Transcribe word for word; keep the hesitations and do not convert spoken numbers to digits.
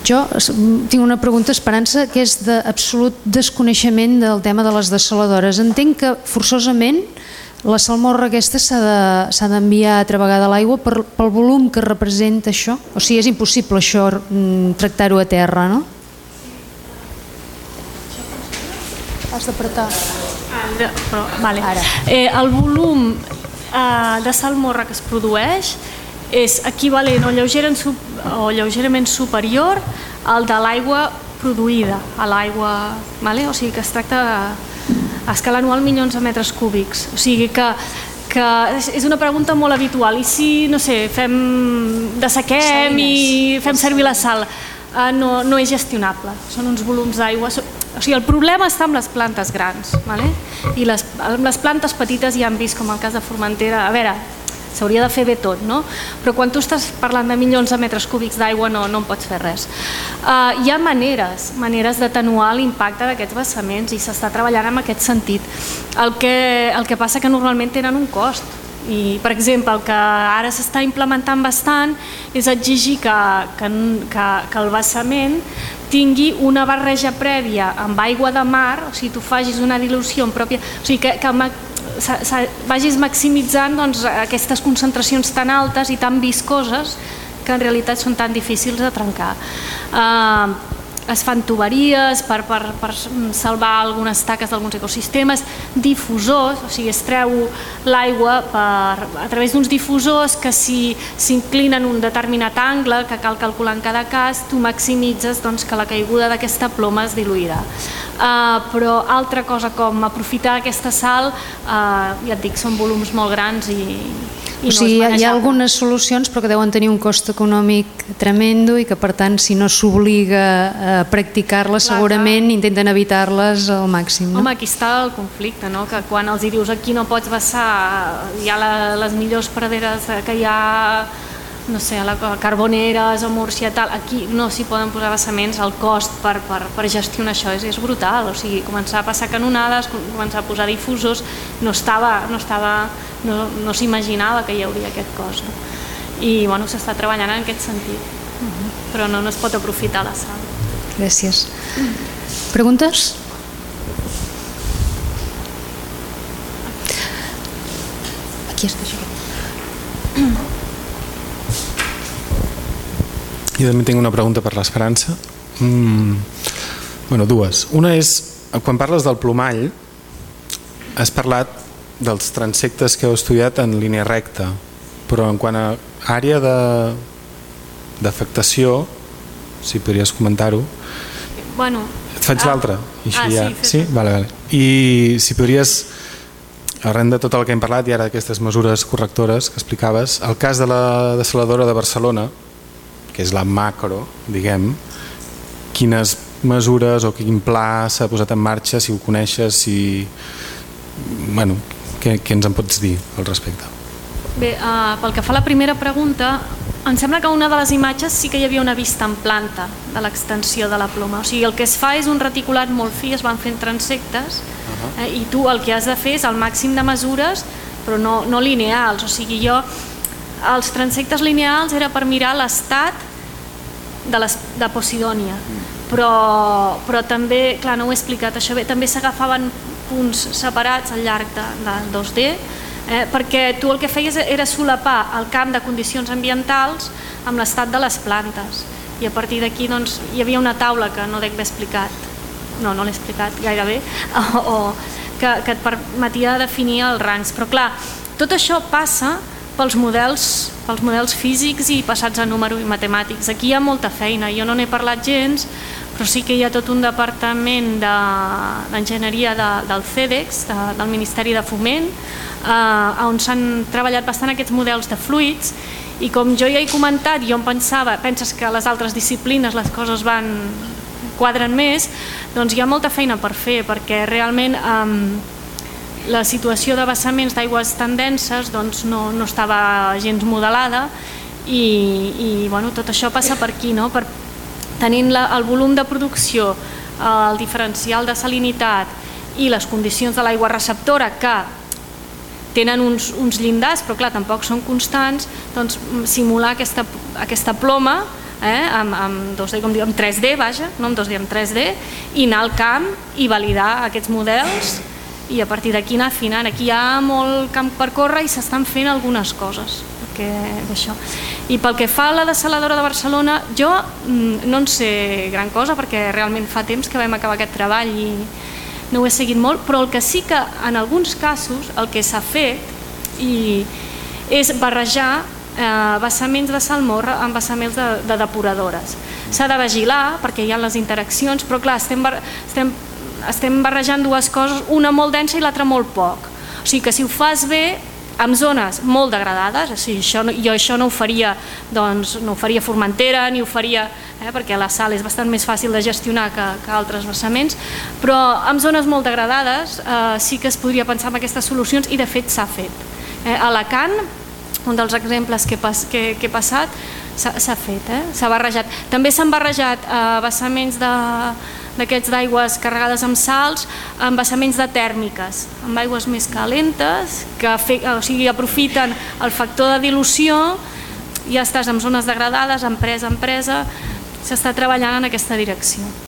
Jo tinc una pregunta, Esperança, que és d'absolut desconeixement del tema de les dessaladores. Entenc que forçosament la salmorra aquesta s'ha d'enviar altra vegada a l'aigua pel volum que representa això? O sigui, és impossible això, tractar-ho a terra, no? Has d'apretar. El volum de salmorra que es produeix és equivalent o lleugerament superior al de l'aigua produïda a l'aigua, o sigui que es tracta a escala anual milions de metres cúbics, o sigui que és una pregunta molt habitual. I si, no sé, fem dessequem i fem servir la sal, no és gestionable, són uns volums d'aigua. O sigui, el problema està amb les plantes grans, i les plantes petites ja han vist, com el cas de Formentera, a veure, s'hauria de fer bé tot, no? Però quan tu estàs parlant de milions de metres cúbics d'aigua no en pots fer res. Hi ha maneres, maneres d'atenuar l'impacte d'aquests vessaments i s'està treballant en aquest sentit. El que passa que normalment tenen un cost i, per exemple, el que ara s'està implementant bastant és exigir que el vessament tingui una barreja prèvia amb aigua de mar, o sigui, tu facis una dilució en pròpia... O sigui, que vagis maximitzant aquestes concentracions tan altes i tan viscoses que en realitat són tan difícils de trencar. Es fan tuberies per salvar algunes taques d'alguns ecosistemes, difusors, o sigui, es treu l'aigua a través d'uns difusors que si s'inclinen un determinat angle que cal calcular en cada cas, tu maximitzes que la caiguda d'aquesta ploma es diluirà. Però altra cosa com aprofitar aquesta sal, ja et dic, són volums molt grans i o sigui, hi ha algunes solucions però que deuen tenir un cost econòmic tremendo i que per tant si no s'obliga a practicar-les segurament intenten evitar-les al màxim. Home, aquí està el conflicte, que quan els dius aquí no pots vessar, hi ha les millors praderes que hi ha, no sé, a Carboneres o Múrcia, aquí no s'hi poden posar vessaments, el cost per gestionar això és brutal, o sigui, començar a passar canonades, començar a posar difusors, no estava, no s'imaginava que hi hauria aquest cost. I s'està treballant en aquest sentit, però no es pot aprofitar la sal. Gràcies. Preguntes? Aquí està això. Jo també tinc una pregunta per l'Esperança. Bueno, dues. Una és, quan parles del plomall, has parlat dels transectes que heu estudiat en línia recta, però en quant a àrea d'afectació, si podries comentar-ho. Bueno... Et faig l'altra? Ah, sí, sí? Vale, vale. I si podries, arran de tot el que hem parlat i ara d'aquestes mesures correctores que explicaves, el cas de la dessaladora de Barcelona, que és la macro, diguem, quines mesures o quin pla s'ha posat en marxa, si ho coneixes, si... Bueno, què ens en pots dir al respecte? Bé, pel que fa a la primera pregunta, em sembla que una de les imatges sí que hi havia una vista en planta de l'extensió de la ploma. O sigui, el que es fa és un reticulat molt fi, es van fent transectes, i tu el que has de fer és el màxim de mesures, però no lineals. O sigui, jo... Els transectes lineals era per mirar l'estat de Posidònia, però també, clar, no ho he explicat això bé, també s'agafaven punts separats al llarg del dos D, perquè tu el que feies era solapar el camp de condicions ambientals amb l'estat de les plantes, i a partir d'aquí hi havia una taula que no dec haver explicat, no, no l'he explicat gairebé, que et permetia definir els rangs, però clar, tot això passa pels models pels models físics i passats a número i matemàtics. Aquí hi ha molta feina, jo no n'he parlat gens, però sí que hi ha tot un departament d'enginyeria del CEDEX, del Ministeri de Foment, on s'han treballat bastant aquests models de fluids, i com jo ja he comentat, jo em pensava, penses que a les altres disciplines les coses van quadren més, doncs hi ha molta feina per fer, perquè realment la situació de vessaments d'aigües tan denses no estava gens modelada i tot això passa per aquí, tenint el volum de producció, el diferencial de salinitat i les condicions de l'aigua receptora que tenen uns llindars però clar, tampoc són constants, doncs simular aquesta ploma eh, amb, amb, dos D, com dic, amb tres D, vaja, no amb dos D, amb tres D, i anar al camp i validar aquests models i a partir d'aquí anar afinant. Aquí hi ha molt camp per córrer i s'estan fent algunes coses d'això. I pel que fa a la dessaladora de Barcelona, jo no en sé gran cosa perquè realment fa temps que vam acabar aquest treball i no ho he seguit molt, però el que sí que en alguns casos el que s'ha fet i és barrejar eh, vessaments de salmorra amb vessaments de, de depuradores. S'ha de vigilar perquè hi ha les interaccions, però clar, estem, estem, estem barrejant dues coses, una molt densa i l'altra molt poc. O sigui que si ho fas bé, amb zones molt degradades, o sigui, això, jo això no ho faria, doncs, no ho faria Formentera, ni ho faria, eh, perquè la sal és bastant més fàcil de gestionar que, que altres vessaments, però en zones molt degradades eh, sí que es podria pensar en aquestes solucions i de fet s'ha fet. Eh, a Alacant, un dels exemples que, pas, que, que he passat, s'ha fet, eh, s'ha barrejat. També s'han barrejat eh, vessaments de d'aquests d'aigües carregades amb salts, amb vessaments de tèrmiques, amb aigües més calentes, que fe, o sigui, aprofiten el factor de dilució, ja estàs en zones degradades, empresa a empresa, s'està treballant en aquesta direcció.